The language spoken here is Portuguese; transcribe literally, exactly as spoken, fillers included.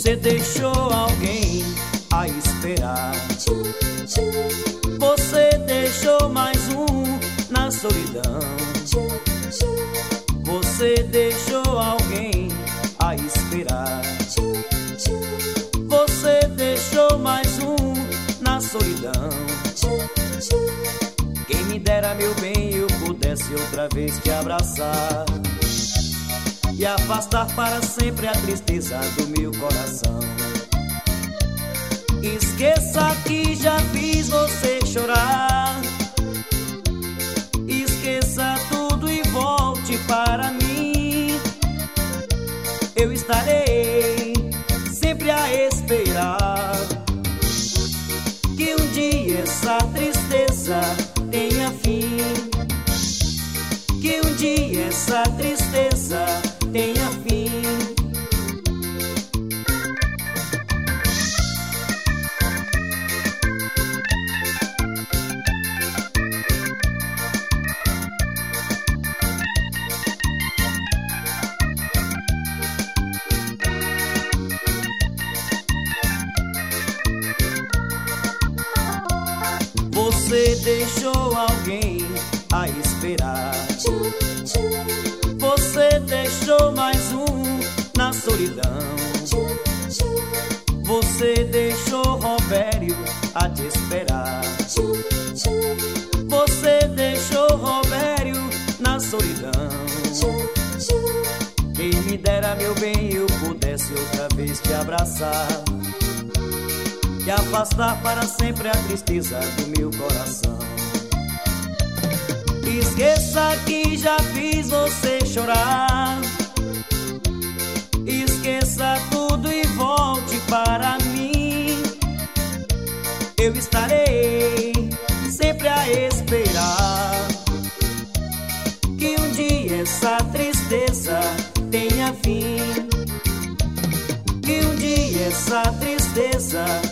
Você deixou alguém a esperar. Você deixou mais um na solidão. Você deixou alguém a esperar. Você deixou mais um na solidão. Quem me dera, meu bem, eu pudesse outra vez te abraçar e afastar para sempre a tristeza do meu coração. Esqueça que já fiz você chorar. Esqueça tudo e volte para mim. Eu estarei sempre a esperar que um dia essa tristeza tenha fim. Que um dia essa tristeza tenha fim. Você deixou alguém a esperar. Você deixou mais um na solidão. Você deixou Robério a te esperar. Você deixou Robério na solidão. Quem me dera, meu bem, eu pudesse outra vez te abraçar e afastar para sempre a tristeza do meu coração. Esqueça que já fiz você chorar. Esqueça tudo e volte para mim. Eu estarei sempre a esperar que um dia essa tristeza tenha fim. Que um dia essa tristeza